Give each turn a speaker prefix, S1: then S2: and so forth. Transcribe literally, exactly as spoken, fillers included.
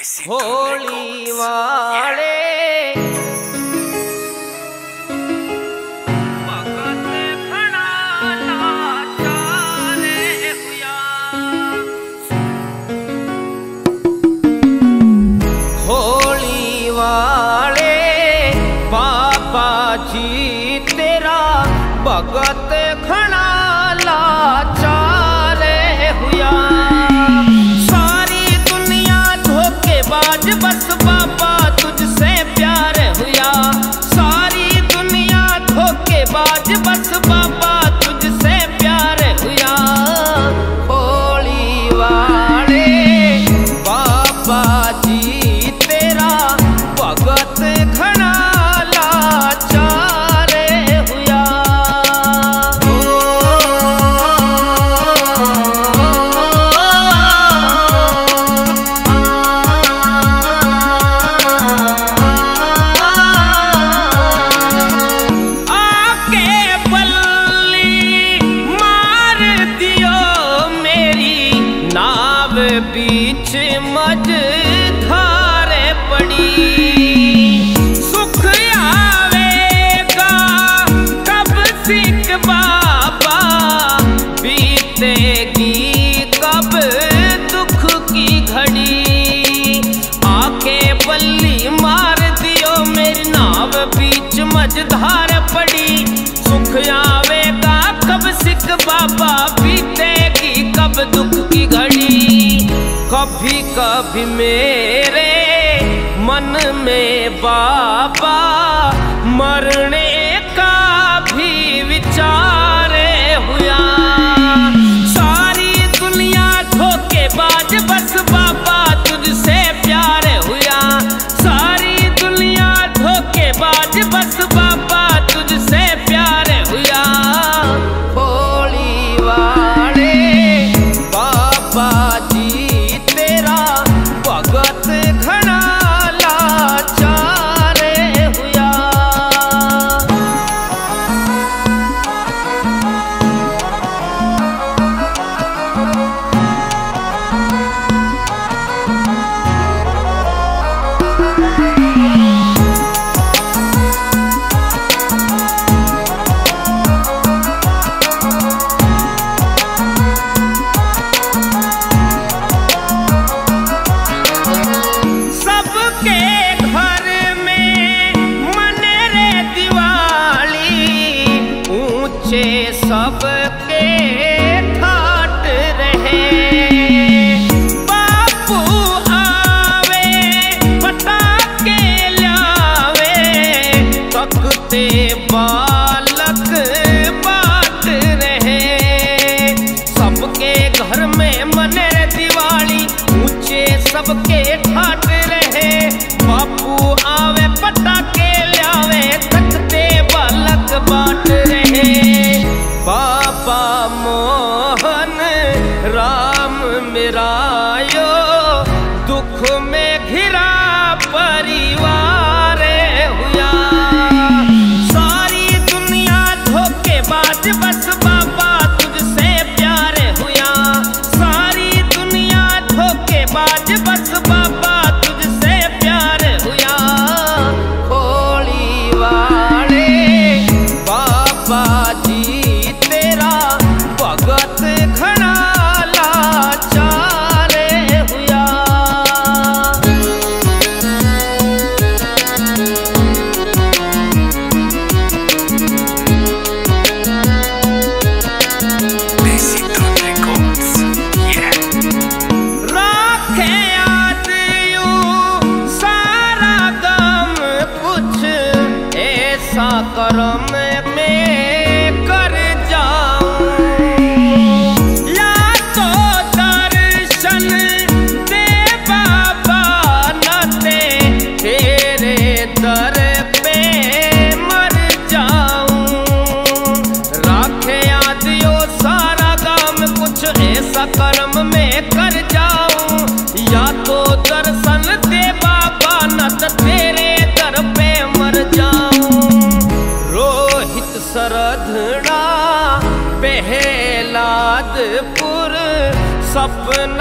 S1: होली वाले होली वाले बाबा जी तेरा भगत खड़ा लाचार हुआ। सारी दुनिया धोखेबाज बस बाबा तुझसे प्यार हुआ। सारी दुनिया धोखेबाज बस बाबा तुझसे प्यार हुआ। होली वाले बाबा जी तेरा भगत खड़ा लाचार हुआ। आके बल्ली मार दियो मेरी नाव बीच मझधार पड़ी। सुख आवेगा कब सिख बाबा बीतेगी कब दुख की घड़ी। आके बल्ली मार दियो मेरी नाव बीच मझधार पड़ी। सुख आवेगा कब सिख बाबा बीतेगी कब दुख की घड़ी। कभी कभी मेरे मन में बाबा मरने का भी विचार हुआ। सारी दुनिया धोखेबाज बस बाबा तुझसे प्यार हुआ। सारी दुनिया धोखेबाज बस बाबा तुझसे प्यार हुआ। होली वाले बाबा जी तेरा भगत खड़ा लाचार हुआ। सबके घर में मने रे दिवाली ऊंचे सबके ठाट रहे। बापू आवे पटाके लावे तकते बालक बाट रहे। सबके घर में मने रे दिवाली ऊंचे सबके ठाट रहे। बापू आवे पटाके लावे तकते बालक बाट रहे। बाबा मोहन राम मेरायो दुख में घिरा परिवार हुआ। सारी दुनिया धोखेबाज बस बाबा तुझसे प्यार हुआ। सारी दुनिया धोखेबाज बस बाबा तुझसे प्यार हुआ। होली वाले बाबा जी तेरा भगत खड़ा लाचार हुआ। राखे याद यूं सारा गम कुछ ऐसा करम में कर जाऊं। या तो दर्शन दे बाबा नते तेरे दर पे मर जाऊं। राखे याद यो सारा गम कुछ ऐसा कर्म में कर जाऊं। या तो दर्शन दे बाबा नत तेरे दर पे मर जाऊं। रोहित सरधड़ा पहलादपुर सपना